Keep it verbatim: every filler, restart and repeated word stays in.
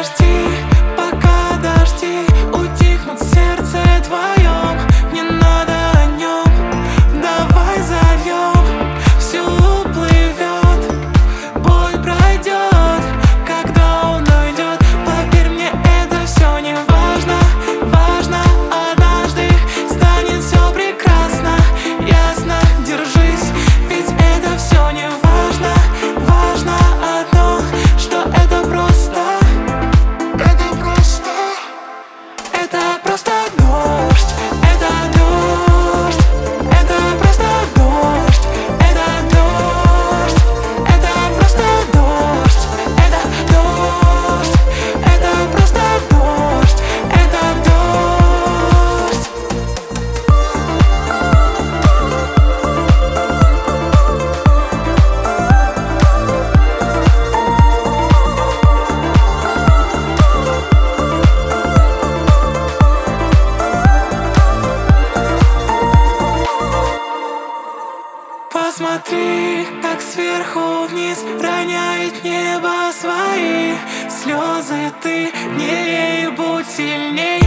подожди, пока дожди утихнут в сердце твоем. Не надо о нем, давай зальем. Все уплывет, боль пройдет, когда он уйдет. Поверь мне, это все не важно, важно. Однажды станет все прекрасно, ясно, держись, ведь это все не важно. Важно одно, что это просто, это просто, это просто дождь, это дождь, это просто дождь, это дождь, это просто дождь, это дождь, это просто дождь, это дождь. Посмотри, как сверху вниз роняет небо свои слезы. Ты не лей, будь сильнее.